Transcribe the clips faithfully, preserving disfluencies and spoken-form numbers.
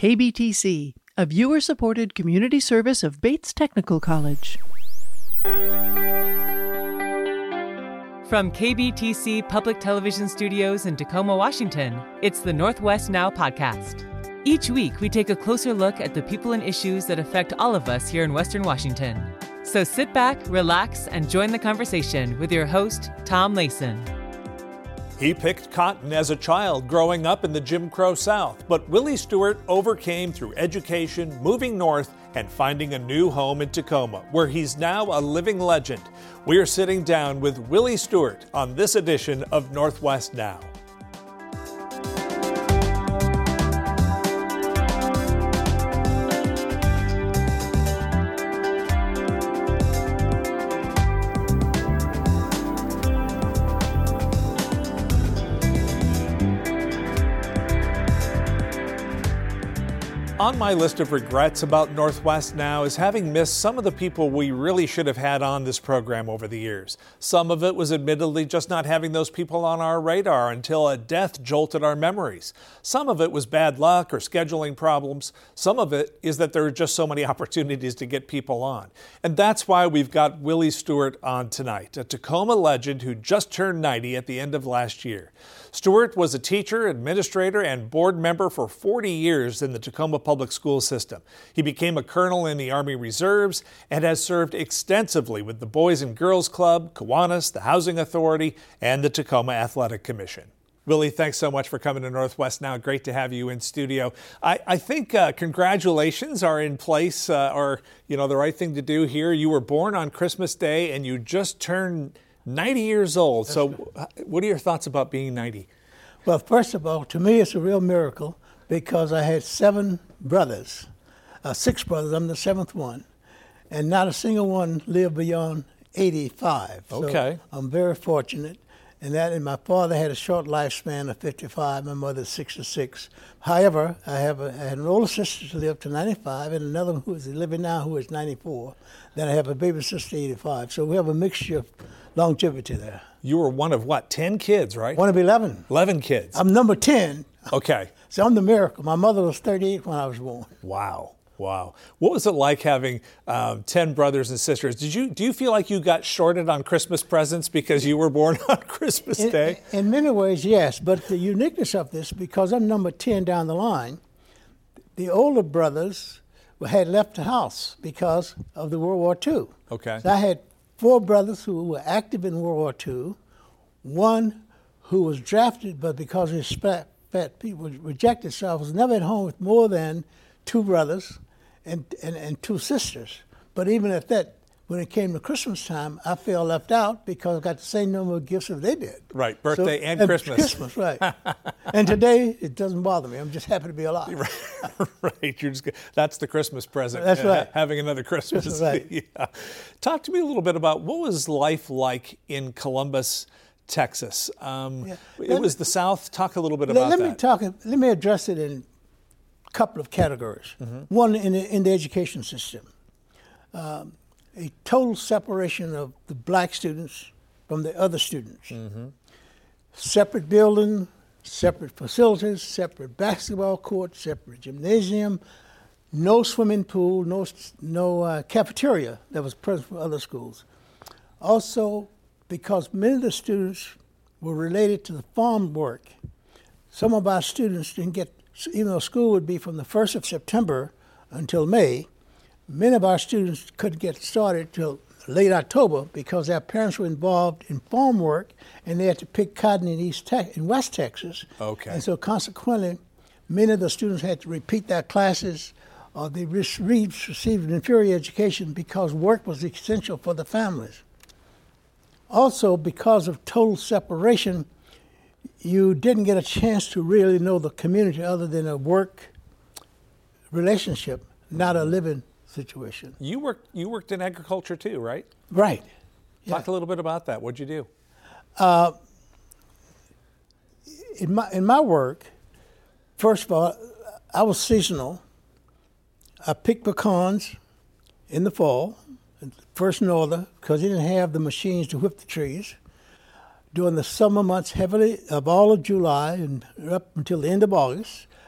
K B T C, a viewer-supported community service of Bates Technical College. From K B T C Public Television Studios in Tacoma, Washington, it's the Northwest Now podcast. Each week, we take a closer look at the people and issues that affect all of us here in Western Washington. So sit back, relax, and join the conversation with your host, Tom Layson. He picked cotton as a child growing up in the Jim Crow South, but Willie Stewart overcame through education, moving north, and finding a new home in Tacoma, where he's now a living legend. We are sitting down with Willie Stewart on this edition of Northwest Now. On my list of regrets about Northwest Now is having missed some of the people we really should have had on this program over the years. Some of it was admittedly just not having those people on our radar until a death jolted our memories. Some of it was bad luck or scheduling problems. Some of it is that there are just so many opportunities to get people on. And that's why we've got Willie Stewart on tonight, a Tacoma legend who just turned ninety at the end of last year. Stewart was a teacher, administrator, and board member for forty years in the Tacoma public school system. He became a colonel in the Army Reserves and has served extensively with the Boys and Girls Club, Kiwanis, the Housing Authority, and the Tacoma Athletic Commission. Willie, thanks so much for coming to Northwest Now. Great to have you in studio. I, I think uh, congratulations are in place, uh, or, you know, the right thing to do here. You were born on Christmas Day and you just turned ninety years old. That's so right. What are your thoughts about being ninety? Well, first of all, to me it's a real miracle because I had seven brothers, uh, six brothers. I'm the seventh one, and not a single one lived beyond eighty-five. Okay. So I'm very fortunate. And that, and my father had a short lifespan of fifty-five, my mother sixty-six. However, I have a, I had an older sister who lived to ninety-five and another one who is living now who is ninety-four. Then I have a baby sister, eighty-five. So we have a mixture of longevity there. You were one of what, ten kids, right? One of eleven. eleven kids. I'm number ten. Okay. So I'm the miracle. My mother was thirty-eight when I was born. Wow. Wow. What was it like having um, ten brothers and sisters? Did you do you feel like you got shorted on Christmas presents because you were born on Christmas in, Day? In many ways, yes. But the uniqueness of this, because I'm number ten down the line, the older brothers had left the house because of the World War Two. Okay. So I had four brothers who were active in World War Two, one who was drafted, but because his fat, fat people rejected, so I was never at home with more than two brothers and, and, and two sisters. But even at that, when it came to Christmas time, I felt left out because I got the same number of gifts as they did. Right, birthday so, and, and Christmas. Christmas, right. And today, it doesn't bother me. I'm just happy to be alive. Right, right. You're just, that's the Christmas present. That's right. Uh, having another Christmas. That's right. Yeah. Talk to me a little bit about what was life like in Columbus, Texas? Um, yeah. It let was me, the South. Talk a little bit let, about let that. Me talk, let me address it in a couple of categories. Mm-hmm. One, in the, in the education system. Um, a total separation of the black students from the other students. Mm-hmm. Separate building, separate facilities, separate basketball court, separate gymnasium, no swimming pool, no no uh, cafeteria that was present for other schools. Also, because many of the students were related to the farm work, some of our students didn't get, even though school would be from the first of September until May, many of our students couldn't get started till late October because their parents were involved in farm work and they had to pick cotton in East Te- in West Texas. Okay. And so consequently, many of the students had to repeat their classes or they re- received an inferior education because work was essential for the families. Also, because of total separation, you didn't get a chance to really know the community other than a work relationship, not a living situation. You worked you worked in agriculture too, right? Right. Talk yeah. a little bit about that. What'd you do? Uh, in my in my work, first of all, I was seasonal. I picked pecans in the fall, first norther, because they didn't have the machines to whip the trees. During the summer months, heavily of all of July and up until the end of August,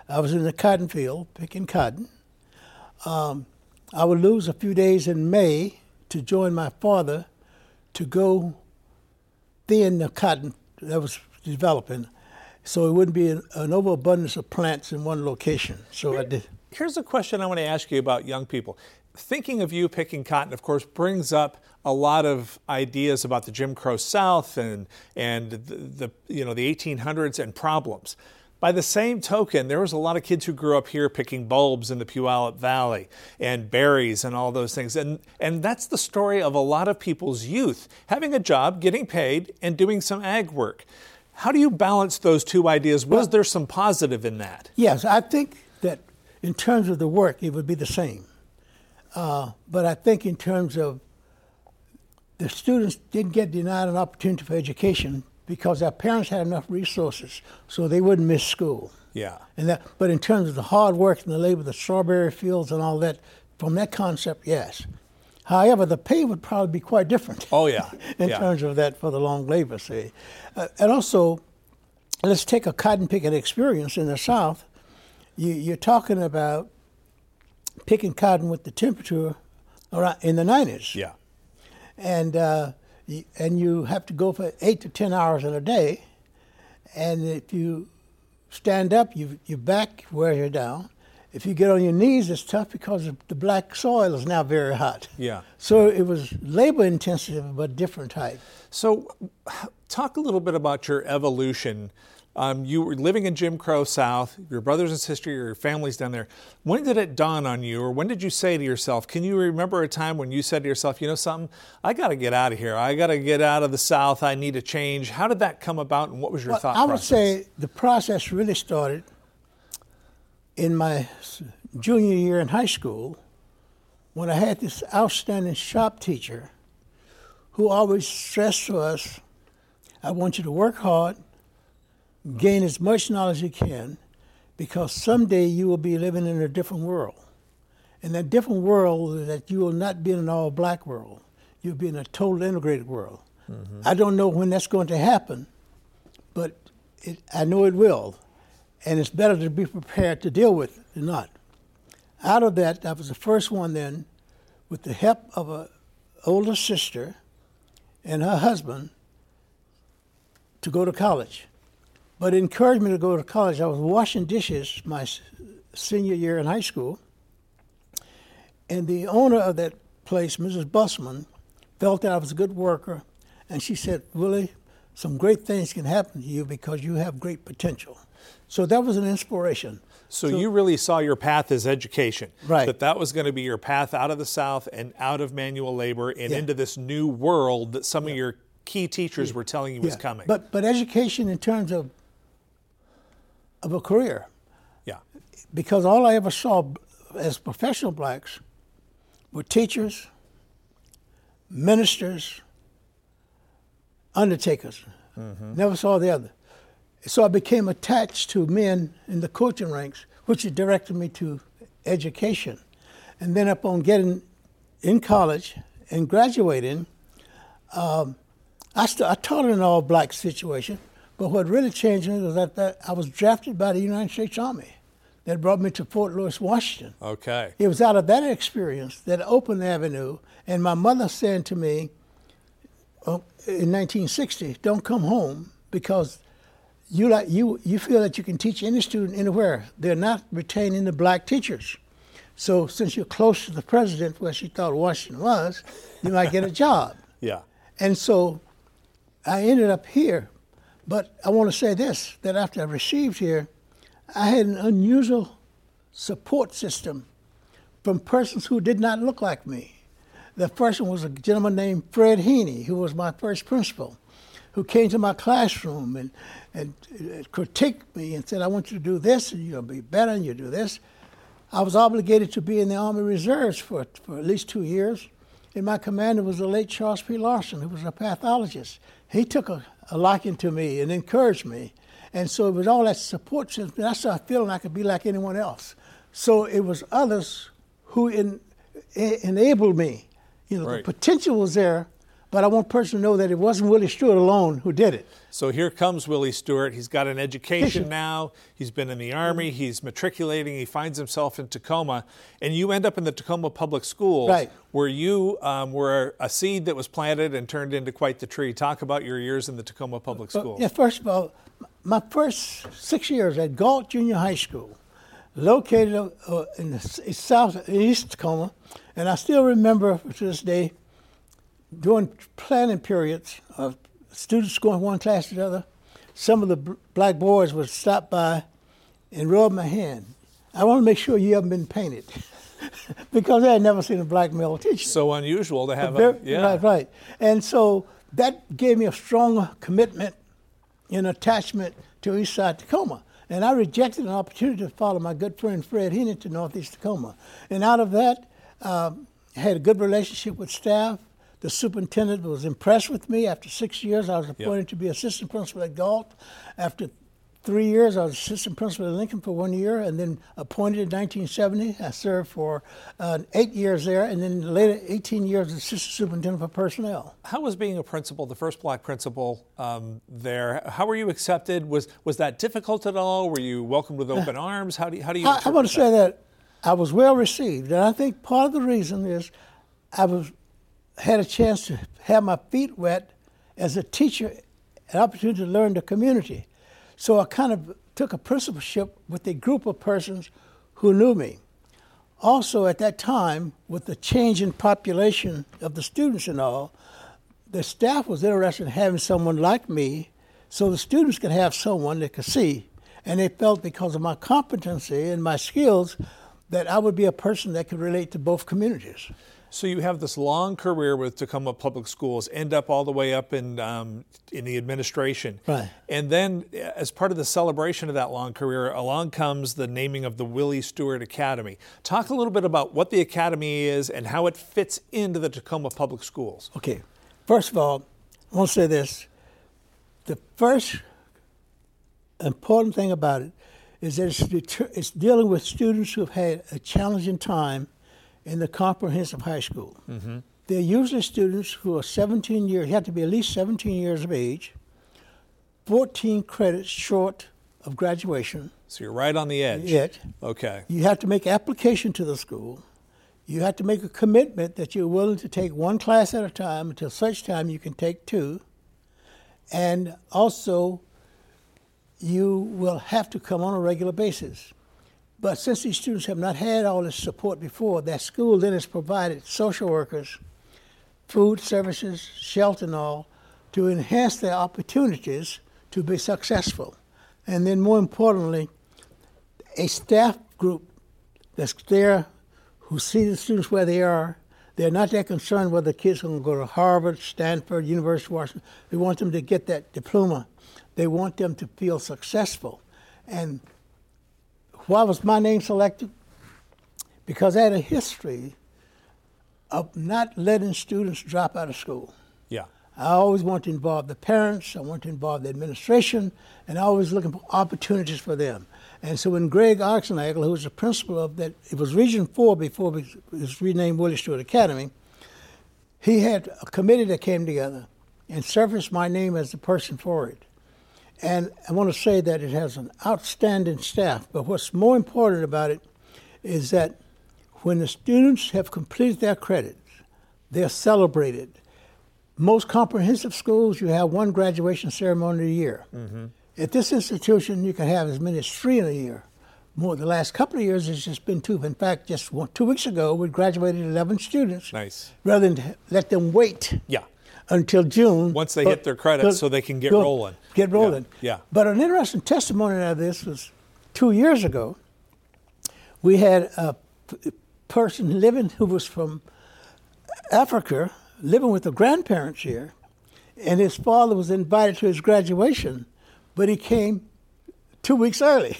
I was in the cotton field picking cotton. Um, I would lose a few days in May to join my father to go thin the cotton that was developing, so it wouldn't be an, an overabundance of plants in one location. So I did. Here's a question I want to ask you about young people. Thinking of you picking cotton, of course, brings up a lot of ideas about the Jim Crow South and and the, the you know the eighteen hundreds and problems. By the same token, there was a lot of kids who grew up here picking bulbs in the Puyallup Valley and berries and all those things. And, and that's the story of a lot of people's youth, having a job, getting paid, and doing some ag work. How do you balance those two ideas? Was there some positive in that? Yes, I think that in terms of the work, it would be the same. Uh, but I think in terms of the students didn't get denied an opportunity for education because their parents had enough resources so they wouldn't miss school. Yeah. And that, but in terms of the hard work and the labor, the strawberry fields and all that, from that concept, yes. However, the pay would probably be quite different. Oh, yeah. in yeah. terms of that for the long labor, say. Uh, and also, let's take a cotton picking experience in the South. You, you're talking about picking cotton with the temperature around in the nineties. Yeah. And uh, and you have to go for eight to ten hours in a day. And if you stand up, you, your back wears you down. If you get on your knees, it's tough because the black soil is now very hot. Yeah. So it was labor intensive, but different type. So talk a little bit about your evolution. Um, you were living in Jim Crow South, your brothers and sister, your family's down there. When did it dawn on you, or when did you say to yourself, can you remember a time when you said to yourself, you know something, I got to get out of here. I got to get out of the South. I need a change. How did that come about, and what was your well, thought I process? would say the process really started in my junior year in high school when I had this outstanding shop teacher who always stressed to us, I want you to work hard, gain as much knowledge as you can, because someday you will be living in a different world. And that different world is that you will not be in an all-black world. You'll be in a total integrated world. Mm-hmm. I don't know when that's going to happen, but it, I know it will. And it's better to be prepared to deal with it than not. Out of that, I was the first one then, with the help of an older sister and her husband, to go to college. But it encouraged me to go to college. I was washing dishes my senior year in high school, and the owner of that place, Missus Bussman, felt that I was a good worker, and she said, Willie, some great things can happen to you because you have great potential. So that was an inspiration. So, so you really saw your path as education. Right. That that was going to be your path out of the South and out of manual labor and yeah. into this new world that some yeah. of your key teachers yeah. were telling you yeah. was coming. But but education in terms of of a career. Yeah. Because all I ever saw as professional blacks were teachers, ministers, undertakers. Mm-hmm. Never saw the other. So I became attached to men in the coaching ranks, which directed me to education. And then upon getting in college and graduating, um, I, st- I taught in an all-black situation, but what really changed me was that, that I was drafted by the United States Army. That brought me to Fort Lewis, Washington. Okay. It was out of that experience that opened the avenue, and my mother said to me uh, in nineteen sixty, don't come home because You like you you feel that you can teach any student anywhere. They're not retaining the black teachers. So since you're close to the president, where she thought Washington was, you might get a job. Yeah. And so I ended up here. But I want to say this, that after I received here, I had an unusual support system from persons who did not look like me. The first one was a gentleman named Fred Heaney, who was my first principal, who came to my classroom and, and critiqued me and said, I want you to do this, and you'll be better, and you do this. I was obligated to be in the Army Reserves for, for at least two years, and my commander was the late Charles P. Larson, who was a pathologist. He took a, a liking to me and encouraged me, and so it was all that support system. I started feeling I could be like anyone else. So it was others who in, in, enabled me. You know, right. The potential was there, but I want person to know that it wasn't Willie Stewart alone who did it. So here comes Willie Stewart. He's got an education now. He's been in the Army. He's matriculating. He finds himself in Tacoma. And you end up in the Tacoma Public Schools, right, where you um, were a seed that was planted and turned into quite the tree. Talk about your years in the Tacoma Public Schools. Yeah, first of all, my first six years at Galt Junior High School, located uh, in the south, east Tacoma, and I still remember to this day, during planning periods of students going one class to the other, some of the b- black boys would stop by and rub my hand. I want to make sure you haven't been painted, because I had never seen a black male teacher. So unusual to have very, a, yeah. Right, right. And so that gave me a strong commitment and attachment to East Side Tacoma. And I rejected an opportunity to follow my good friend Fred Heenan to Northeast Tacoma. And out of that, um, I had a good relationship with staff. The superintendent was impressed with me. After six years, I was appointed yep. to be assistant principal at Galt. After three years, I was assistant principal at Lincoln for one year, and then appointed in nineteen seventy. I served for uh, eight years there, and then later eighteen years as assistant superintendent for personnel. How was being a principal, the first black principal um, there? How were you accepted? Was was that difficult at all? Were you welcomed with open arms? How do you, how do you? I, I want to say that I was well received, and I think part of the reason is I was had a chance to have my feet wet as a teacher, an opportunity to learn the community. So I kind of took a principalship with a group of persons who knew me. Also at that time, with the change in population of the students and all, the staff was interested in having someone like me so the students could have someone they could see. And they felt because of my competency and my skills that I would be a person that could relate to both communities. So you have this long career with Tacoma Public Schools, end up all the way up in um, in the administration. Right. And then as part of the celebration of that long career, along comes the naming of the Willie Stewart Academy. Talk a little bit about what the Academy is and how it fits into the Tacoma Public Schools. Okay. First of all, I want to say this. The first important thing about it is that it's, deter- it's dealing with students who have had a challenging time in the comprehensive high school. Mm-hmm. They're usually students who are seventeen years, you have to be at least seventeen years of age, fourteen credits short of graduation. So you're right on the edge. Yet. Okay. You have to make application to the school. You have to make a commitment that you're willing to take one class at a time until such time you can take two. And also, you will have to come on a regular basis. But since these students have not had all this support before, that school then has provided social workers, food services, shelter and all, to enhance their opportunities to be successful. And then more importantly, a staff group that's there who see the students where they are. They're not that concerned whether the kids are going to go to Harvard, Stanford, University of Washington. They want them to get that diploma. They want them to feel successful. And why was my name selected? Because I had a history of not letting students drop out of school. Yeah. I always want to involve the parents, I want to involve the administration, and I always looking for opportunities for them. And so when Greg Oxenagel, who was the principal of that, it was Region four before it was renamed Willie Stewart Academy, he had a committee that came together and surfaced my name as the person for it. And I want to say that it has an outstanding staff, but what's more important about it is that when the students have completed their credits, they're celebrated. Most comprehensive schools, you have one graduation ceremony a year. Mm-hmm. At this institution, you can have as many as three in a year. More the last couple of years, it's just been two. In fact, just one, two weeks ago, we graduated eleven students. Nice. Rather than let them wait. Yeah. Until June. Once they but, hit their credits so they can get go, rolling. Get rolling. Yeah. yeah. But an interesting testimony of this was two years ago. We had a p- person living who was from Africa, living with the grandparents here, and his father was invited to his graduation, but he came two weeks early.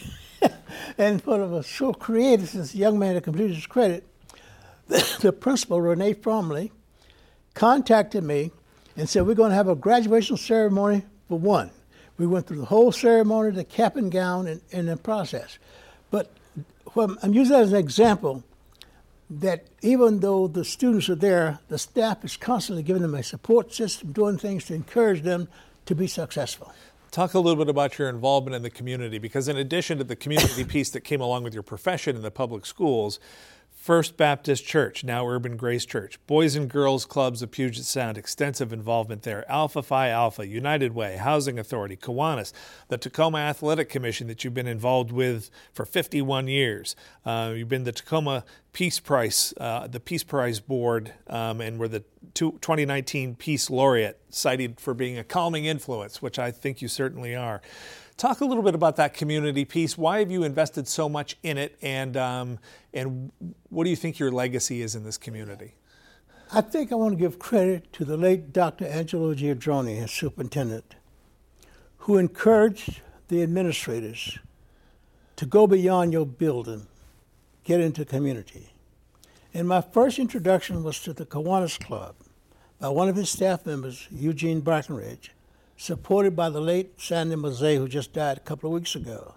And for a show created, since the young man had completed his credit, the, the principal, Renee Fromley, contacted me and said, we're going to have a graduation ceremony for one. We went through the whole ceremony, the cap and gown, and, and the process. But well, I'm using that as an example. that even though the students are there, the staff is constantly giving them a support system, doing things to encourage them to be successful. Talk a little bit about your involvement in the community, because in addition to the community piece that came along with your profession in the public schools, First Baptist Church, now Urban Grace Church, Boys and Girls Clubs of Puget Sound, extensive involvement there, Alpha Phi Alpha, United Way, Housing Authority, Kiwanis, the Tacoma Athletic Commission that you've been involved with for fifty-one years. Uh, you've been the Tacoma Peace Prize, uh, the Peace Prize Board, um, and were the two, twenty nineteen Peace Laureate, cited for being a calming influence, which I think you certainly are. Talk a little bit about that community piece. Why have you invested so much in it, and um, and what do you think your legacy is in this community? I think I want to give credit to the late Doctor Angelo Giardroni, as superintendent, who encouraged the administrators to go beyond your building, get into the community. And my first introduction was to the Kiwanis Club by one of his staff members, Eugene Brackenridge, supported by the late Sandy Mazzei, who just died a couple of weeks ago.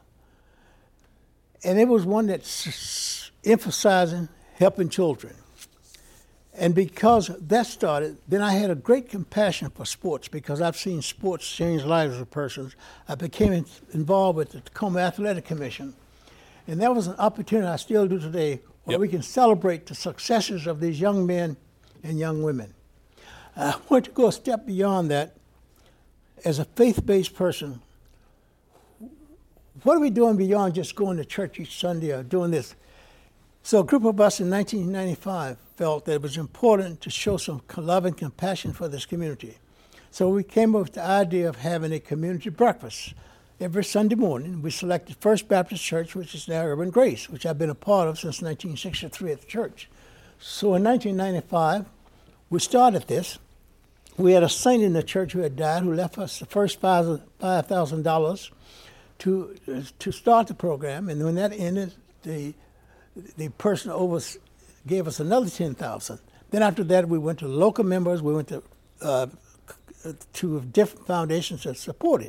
And it was one that's emphasizing helping children. And because that started, then I had a great compassion for sports, because I've seen sports change lives of persons. I became in, involved with the Tacoma Athletic Commission. And that was an opportunity I still do today, where yep. we can celebrate the successes of these young men and young women. I want to go a step beyond that. As a faith-based person, what are we doing beyond just going to church each Sunday or doing this? So a group of us in nineteen ninety-five felt that it was important to show some love and compassion for this community. So we came up with the idea of having a community breakfast every Sunday morning. We selected First Baptist Church, which is now Urban Grace, which I've been a part of since nineteen sixty-three at the church. So in nineteen ninety-five, we started this. We had a saint in the church who had died, who left us the first five thousand dollars to to start the program, and when that ended, the the person over gave us another ten thousand dollars. Then after that, we went to local members. We went to uh, to different foundations that supported.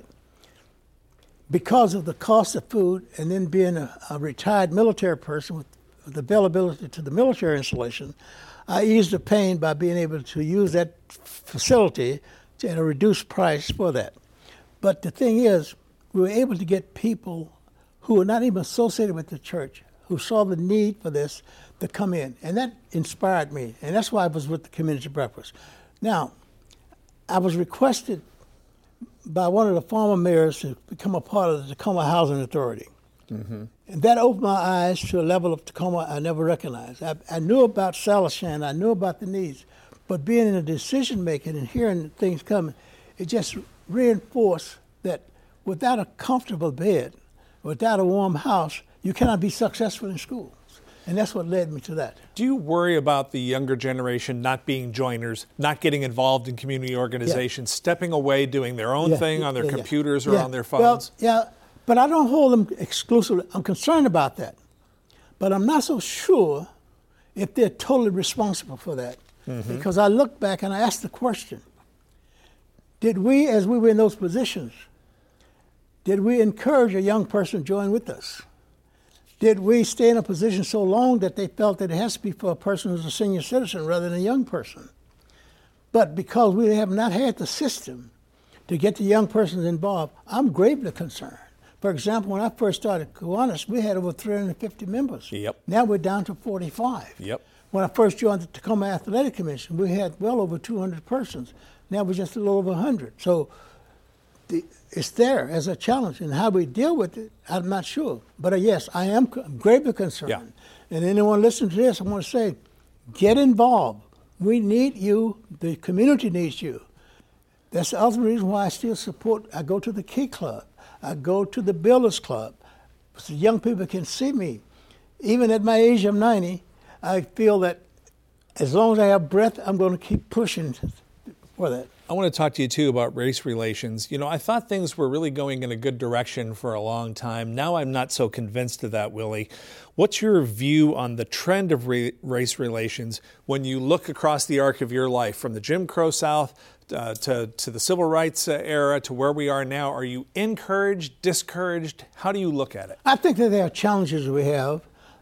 Because of the cost of food, and then being a, a retired military person with, with availability to the military installation, I eased the pain by being able to use that facility at a reduced price for that. But the thing is, we were able to get people who were not even associated with the church, who saw the need for this, to come in. And that inspired me. And that's why I was with the community breakfast. Now, I was requested by one of the former mayors to become a part of the Tacoma Housing Authority. Mm-hmm. And that opened my eyes to a level of Tacoma I never recognized. I, I knew about Salishan, I knew about the needs, but being in a decision making and hearing things coming, it just reinforced that without a comfortable bed, without a warm house, you cannot be successful in schools. And that's what led me to that. Do you worry about the younger generation not being joiners, not getting involved in community organizations, yeah. stepping away, doing their own yeah. thing on their yeah, computers yeah. or yeah. on their phones? Well, yeah. But I don't hold them exclusively. I'm concerned about that. But I'm not so sure if they're totally responsible for that. Mm-hmm. Because I look back and I ask the question, did we, as we were in those positions, did we encourage a young person to join with us? Did we stay in a position so long that they felt that it has to be for a person who's a senior citizen rather than a young person? But because we have not had the system to get the young persons involved, I'm gravely concerned. For example, when I first started Kiwanis, we had over three hundred fifty members. Yep. Now we're down to forty-five. Yep. When I first joined the Tacoma Athletic Commission, we had well over two hundred persons. Now we're just a little over one hundred. So the, it's there as a challenge. And how we deal with it, I'm not sure. But uh, yes, I am gravely concerned. Yeah. And anyone listening to this, I want to say, get involved. We need you. The community needs you. That's the other reason why I still support, I go to the Key Club. I go to the Builders Club so young people can see me. Even at my age of ninety, I feel that as long as I have breath, I'm going to keep pushing for that. I want to talk to you, too, about race relations. You know, I thought things were really going in a good direction for a long time. Now I'm not so convinced of that, Willie. What's your view on the trend of re- race relations when you look across the arc of your life, from the Jim Crow South uh, to, to the civil rights uh, era to where we are now? Are you encouraged, discouraged? How do you look at it? I think that there are challenges we have.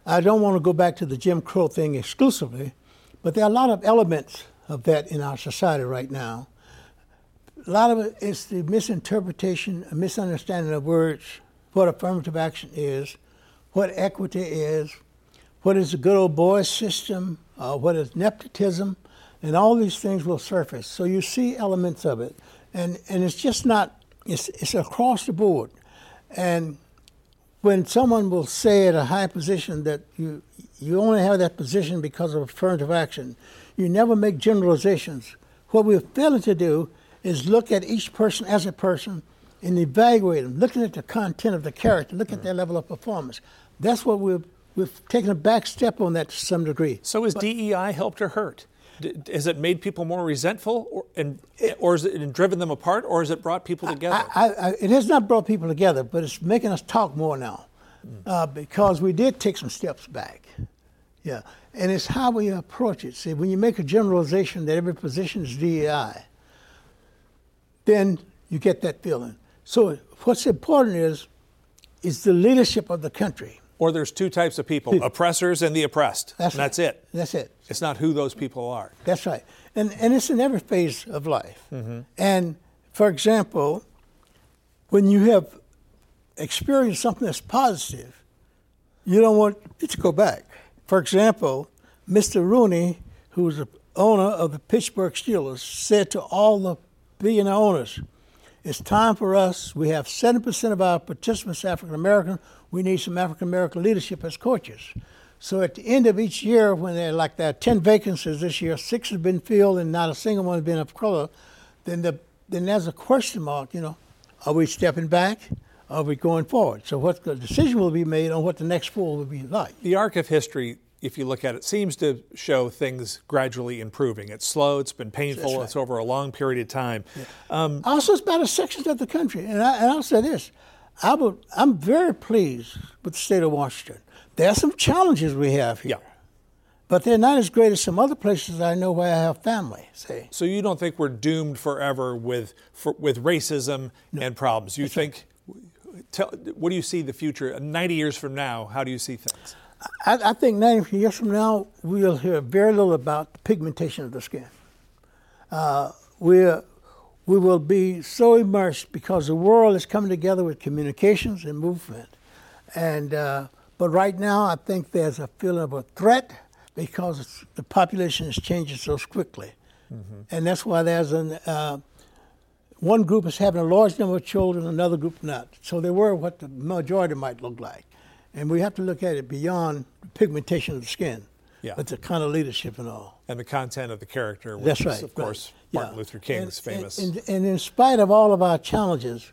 I don't want to go back to the Jim Crow thing exclusively, but there are a lot of elements of that in our society right now. A lot of it is the misinterpretation, a misunderstanding of words, what affirmative action is, what equity is, what is the good old boys system, uh, what is nepotism, and all these things will surface. So you see elements of it. And and it's just not, it's, it's across the board. And when someone will say at a high position that you you only have that position because of affirmative action, you never make generalizations. What we're failing to do is look at each person as a person and evaluate them, looking at the content of the character, look at their level of performance. That's what we've, we've taken a back step on that to some degree. So has but, D E I helped or hurt? D- has it made people more resentful, or, and, or has it driven them apart, or has it brought people together? I, I, I, it has not brought people together, but it's making us talk more now mm. uh, because we did take some steps back. Yeah, and it's how we approach it. See, when you make a generalization that every position is D E I, then you get that feeling. So what's important is, is the leadership of the country. Or there's two types of people, oppressors and the oppressed. That's and that's right. it. That's it. It's not who those people are. That's right. And and it's in every phase of life. Mm-hmm. And for example, when you have experienced something that's positive, you don't want it to go back. For example, Mister Rooney, who's the owner of the Pittsburgh Steelers, said to all the billionaire owners, it's time for us, we have seven percent of our participants African American, we need some African American leadership as coaches. So at the end of each year, when they're like there are ten vacancies this year, six have been filled and not a single one has been of color, then the then there's a question mark, you know, are we stepping back? Are we going forward? So what the decision will be made on what the next four will be like. The arc of history, if you look at it, seems to show things gradually improving. It's slow, it's been painful, right. It's over a long period of time. Yeah. Um, also, it's about a section of the country. And, I, and I'll say this, I would, I'm very pleased with the state of Washington. There are some challenges we have here. Yeah. But they're not as great as some other places I know where I have family, say. So you don't think we're doomed forever with for, with racism No. and problems? You That's think, right. tell, what do you see the future, ninety years from now, how do you see things? I, I think ninety years from now, we'll hear very little about the pigmentation of the skin. Uh, we're, we will be so immersed because the world is coming together with communications and movement. And uh, but right now, I think there's a feeling of a threat because it's, the population is changing so quickly. Mm-hmm. And that's why there's an, uh, one group is having a large number of children, another group not. So they were what the majority might look like. And we have to look at it beyond the pigmentation of the skin, yeah. but the kind of leadership and all. And the content of the character, which That's is, right, of course, right. Martin yeah. Luther King's and, famous. And, and, and in spite of all of our challenges,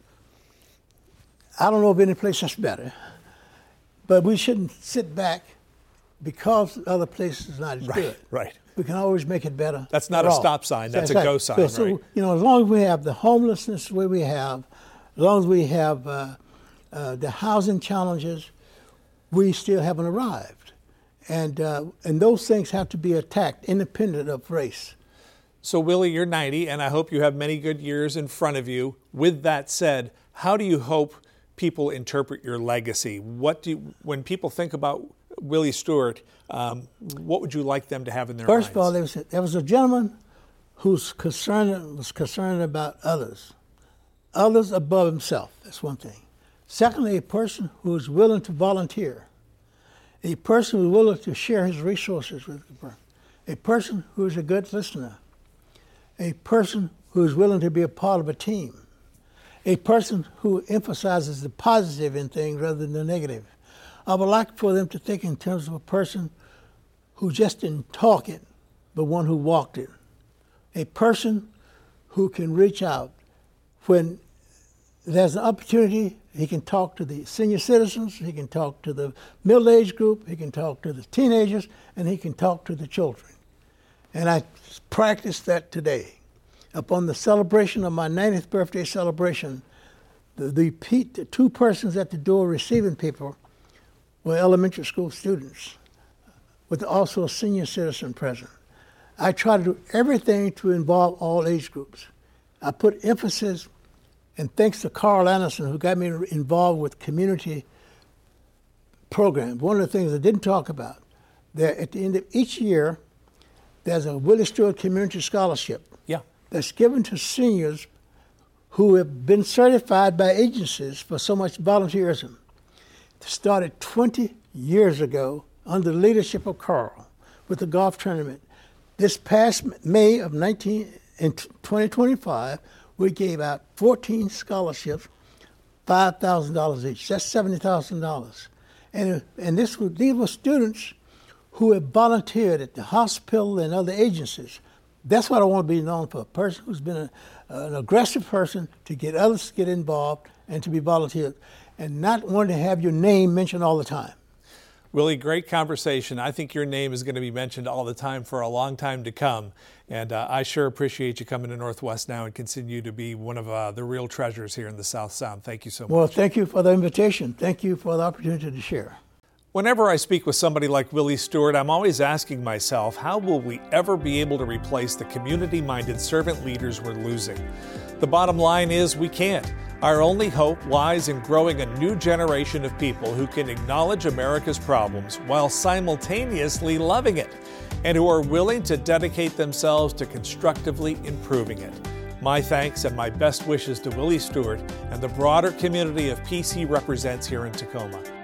I don't know of any place that's better, but we shouldn't sit back because other places are not as right, good. Right. We can always make it better. That's not a all. stop sign. That's, that's a go right. sign, so, right? So, you know, as long as we have the homelessness the way we have, as long as we have uh, uh, the housing challenges, we still haven't arrived. And uh, and those things have to be attacked independent of race. So, Willie, you're ninety, and I hope you have many good years in front of you. With that said, how do you hope people interpret your legacy? What do you, when people think about Willie Stewart, um, what would you like them to have in their First minds? of all, there was, a, there was a gentleman who's concerned was concerned about others, others above himself. That's one thing. Secondly, a person who is willing to volunteer, a person who is willing to share his resources with the person, a person who is a good listener, a person who is willing to be a part of a team, a person who emphasizes the positive in things rather than the negative. I would like for them to think in terms of a person who just didn't talk it, but one who walked it. A person who can reach out when there's an opportunity. He can talk to the senior citizens, he can talk to the middle-aged group, he can talk to the teenagers, and he can talk to the children. And I practiced that today. Upon the celebration of my ninetieth birthday celebration, the, the, the two persons at the door receiving people were elementary school students, with also a senior citizen present. I try to do everything to involve all age groups. I put emphasis, and thanks to Carl Anderson, who got me involved with community program. One of the things I didn't talk about, that at the end of each year, there's a Willie Stewart Community Scholarship Yeah. that's given to seniors who have been certified by agencies for so much volunteerism. It started twenty years ago under the leadership of Carl with the golf tournament. This past May of nineteen, in twenty twenty-five, we gave out fourteen scholarships, five thousand dollars each. That's seventy thousand dollars. And, and this was, these were students who have volunteered at the hospital and other agencies. That's what I want to be known for, a person who's been a, an aggressive person to get others to get involved and to be volunteered, and not want to have your name mentioned all the time. Willie, great conversation. I think your name is going to be mentioned all the time for a long time to come. And uh, I sure appreciate you coming to Northwest Now and continue to be one of uh, the real treasures here in the South Sound. Thank you so much. Well, thank you for the invitation. Thank you for the opportunity to share. Whenever I speak with somebody like Willie Stewart, I'm always asking myself, how will we ever be able to replace the community-minded servant leaders we're losing? The bottom line is we can't. Our only hope lies in growing a new generation of people who can acknowledge America's problems while simultaneously loving it, and who are willing to dedicate themselves to constructively improving it. My thanks and my best wishes to Willie Stewart and the broader community of peace he represents here in Tacoma.